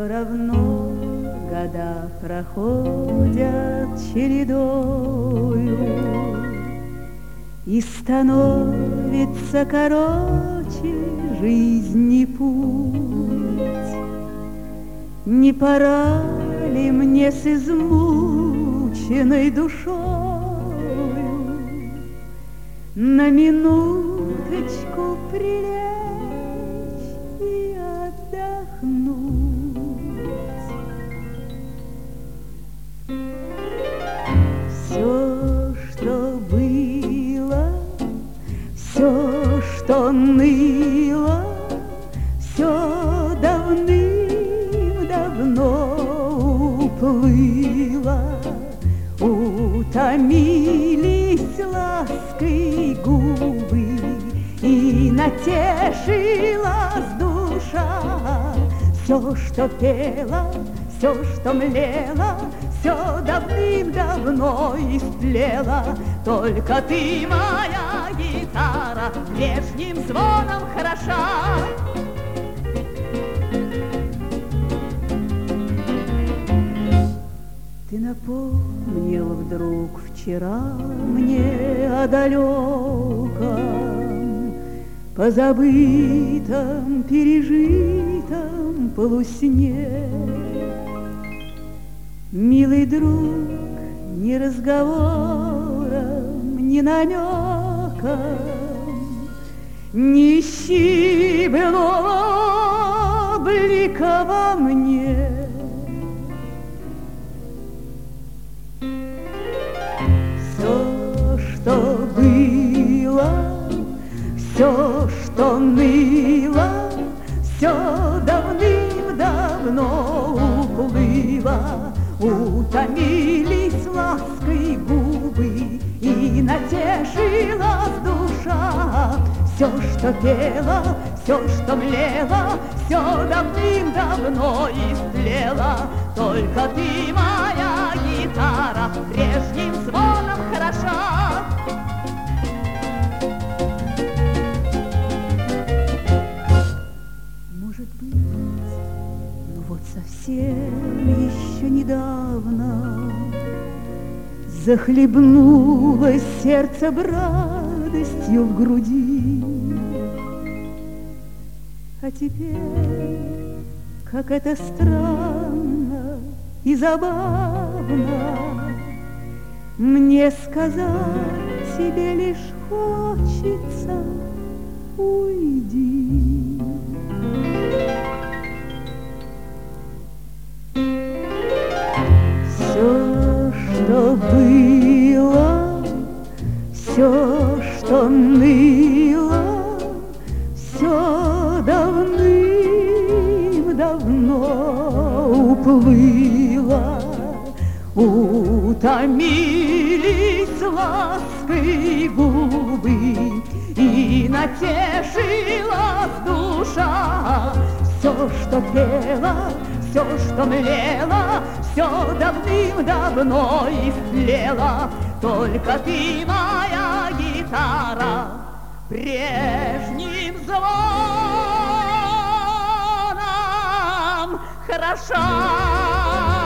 Все равно года проходят чередою, и становится короче жизни путь. Не пора ли мне с измученной душою на минуточку прилечь и отдохнуть? Все, что было, все, что ныло, все давным-давно уплыло. Утомились лаской губы, и натешилась душа. Все, что пело, все, что млело, все давным-давно истлело. Только ты, моя гитара, прежним звоном хороша. Ты напомнил вдруг вчера мне о далеком, позабытом, пережитом полусне. Милый друг, ни разговором, ни намеком не ищи былого блика во мне. Все, что было, все, что ныло, все давным-давно уплыло. Утомились лаской губы, и натешилась душа. Все, что пело, все, что млело, все давным-давно истлело. Только ты, моя гитара, прежним звоном хороша. Может быть, ну вот совсем еще недавно захлебнулось сердце радостью в груди. А теперь, как это странно и забавно, мне сказать тебе лишь хочется: уйди. Все, что было, все, что ныло, все давным-давно уплыло. Утомились лаской губы, и натешилась душа. Все, что пело, все, что млело, все давным-давно истлело. Только ты, моя гитара, прежним звоном хороша.